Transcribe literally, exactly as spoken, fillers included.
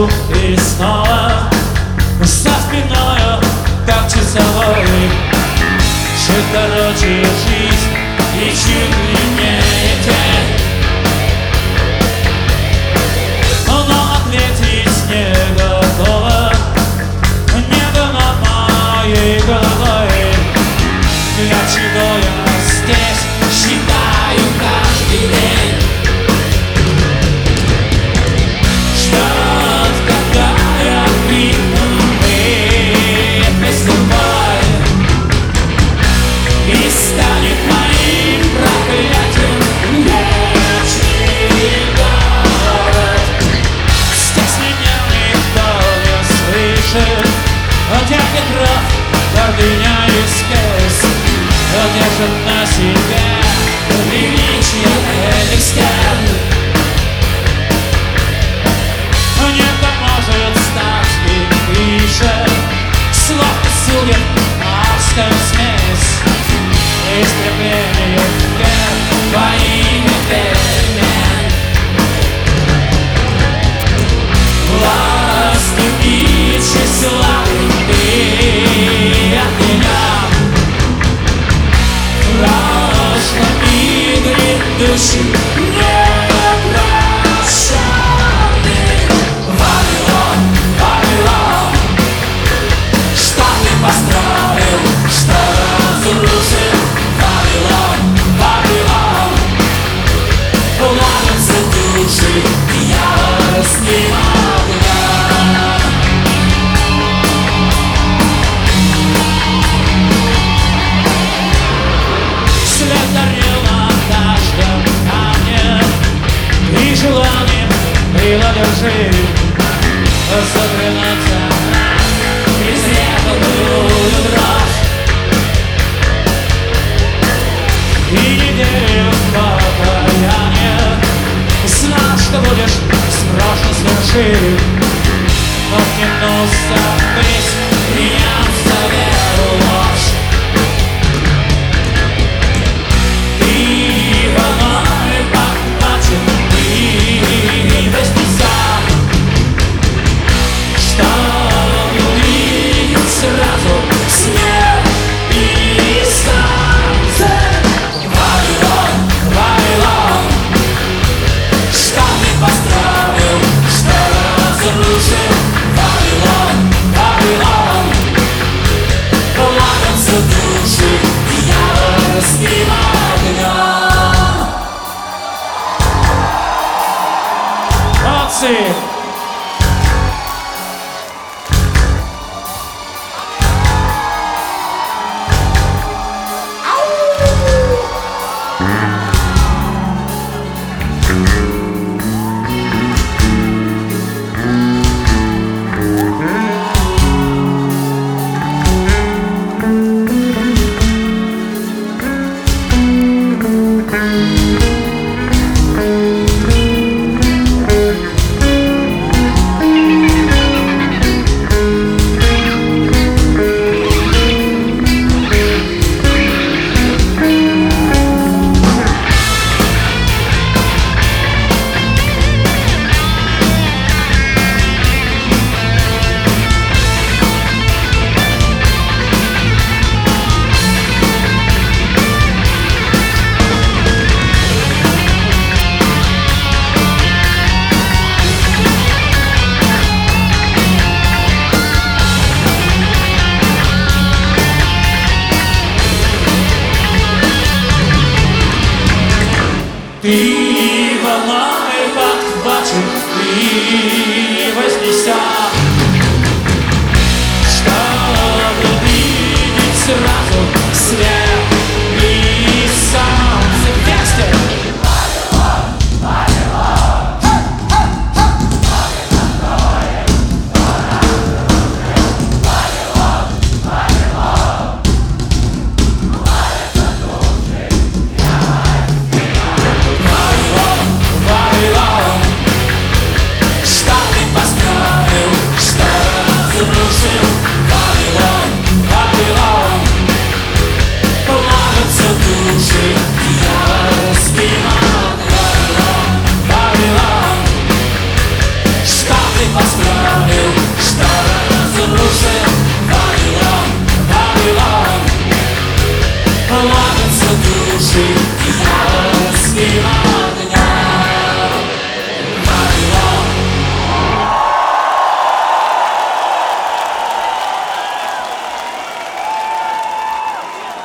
иду и снова за спиною, как часовой. Чуть короче жизнь и чуть длиннее день, но ответить не готова. Небо над моей головой. Для чего я здесь считаю каждый день? Ждет, когда я крикну вместе с тобой, и станет моим проклятием вечный город. Здесь меня никто не слышит, где ветров гордыня и скес держат на себе величие этих стен. Небо может стать и выше, словно судеб адская смесь, истребление вверх во имя перемен. Властью и тщеславием ты от меня прошлым и грядущим не прощенный. Вавилон, Вавилон, что ты построил, что разрушил? Вавилон, Вавилон, плавятся души яростным огнем. Свет горел над каждым камнем, и желанием приладержи заклинаться из некоторую дрожь. И неделю в покаяние знал, что будешь страшно свершить, но кинулся ввысь, приняв за веру ложь. Ты волной подхвачен, ты вознеся, чтобы увидеть сразу снег и солнце. Вавилон, Вавилон, что ты построил, что разрушил? Вавилон, Вавилон, плавятся души яростным огнем. Молодцы! Ты волной подхвачен, ты вознеся, чтобы увидеть сразу свет и солнце вместе. Вавилон, see